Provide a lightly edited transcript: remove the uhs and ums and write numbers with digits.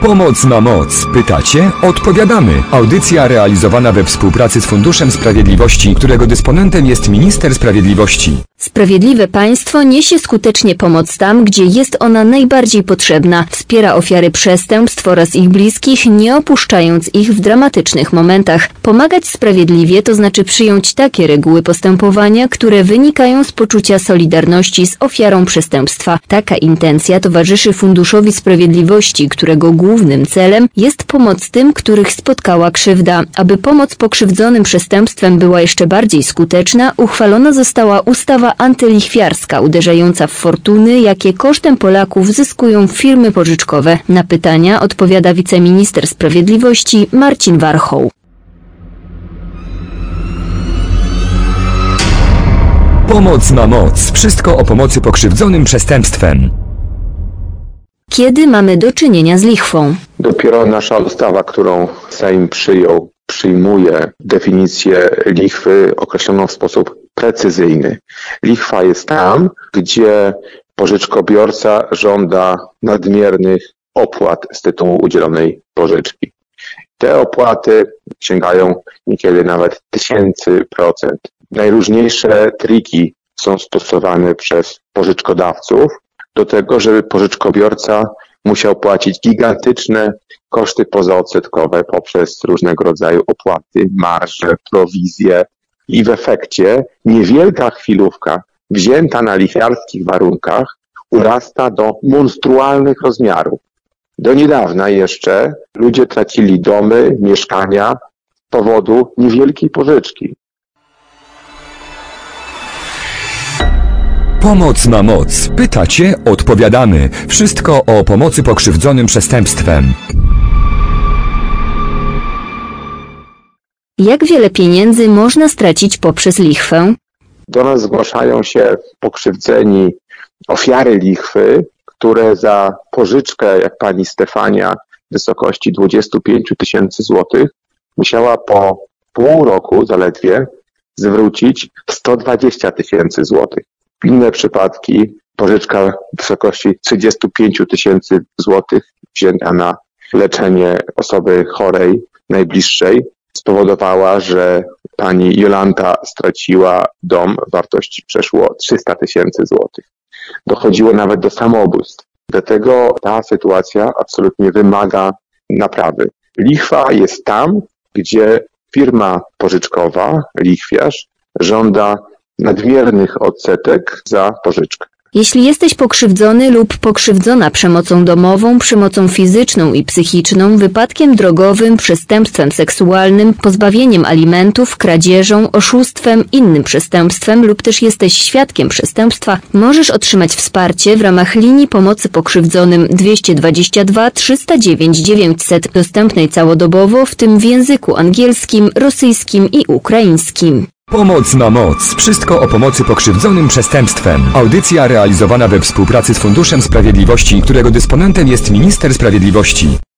Pomoc na moc. Pytacie? Odpowiadamy. Audycja realizowana we współpracy z Funduszem Sprawiedliwości, którego dysponentem jest Minister Sprawiedliwości. Sprawiedliwe państwo niesie skutecznie pomoc tam, gdzie jest ona najbardziej potrzebna. Wspiera ofiary przestępstw oraz ich bliskich, nie opuszczając ich w dramatycznych momentach. Pomagać sprawiedliwie to znaczy przyjąć takie reguły postępowania, które wynikają z poczucia solidarności z ofiarą przestępstwa. Taka intencja towarzyszy Funduszowi Sprawiedliwości, którego głównym celem jest pomoc tym, których spotkała krzywda. Aby pomoc pokrzywdzonym przestępstwem była jeszcze bardziej skuteczna, uchwalona została ustawa antylichwiarska, uderzająca w fortuny, jakie kosztem Polaków zyskują firmy pożyczkowe. Na pytania odpowiada wiceminister sprawiedliwości Marcin Warchoł. Pomoc na moc. Wszystko o pomocy pokrzywdzonym przestępstwem. Kiedy mamy do czynienia z lichwą? Dopiero nasza ustawa, którą Sejm przyjął, przyjmuje definicję lichwy określoną w sposób precyzyjny. Lichwa jest tam, gdzie pożyczkobiorca żąda nadmiernych opłat z tytułu udzielonej pożyczki. Te opłaty sięgają niekiedy nawet 1000%. Najróżniejsze triki są stosowane przez pożyczkodawców do tego, żeby pożyczkobiorca musiał płacić gigantyczne koszty pozaodsetkowe poprzez różnego rodzaju opłaty, marże, prowizje i w efekcie niewielka chwilówka wzięta na lichwiarskich warunkach urasta do monstrualnych rozmiarów. Do niedawna jeszcze ludzie tracili domy, mieszkania z powodu niewielkiej pożyczki. Pomoc na moc. Pytacie? Odpowiadamy. Wszystko o pomocy pokrzywdzonym przestępstwem. Jak wiele pieniędzy można stracić poprzez lichwę? Do nas zgłaszają się pokrzywdzeni ofiary lichwy, które za pożyczkę, jak pani Stefania, w wysokości 25 000 złotych, musiała po pół roku zaledwie zwrócić 120 000 złotych. Inne przypadki pożyczka w wysokości 35 000 złotych wzięta na leczenie osoby chorej, najbliższej, spowodowała, że pani Jolanta straciła dom w wartości przeszło 300 000 złotych. Dochodziło nawet do samobójstw. Dlatego ta sytuacja absolutnie wymaga naprawy. Lichwa jest tam, gdzie firma pożyczkowa, lichwiarz, żąda nadmiernych odsetek za pożyczkę. Jeśli jesteś pokrzywdzony lub pokrzywdzona przemocą domową, przemocą fizyczną i psychiczną, wypadkiem drogowym, przestępstwem seksualnym, pozbawieniem alimentów, kradzieżą, oszustwem, innym przestępstwem lub też jesteś świadkiem przestępstwa, możesz otrzymać wsparcie w ramach linii pomocy pokrzywdzonym 222 309 900, dostępnej całodobowo, w tym w języku angielskim, rosyjskim i ukraińskim. Pomoc na moc. Wszystko o pomocy pokrzywdzonym przestępstwem. Audycja realizowana we współpracy z Funduszem Sprawiedliwości, którego dysponentem jest Minister Sprawiedliwości.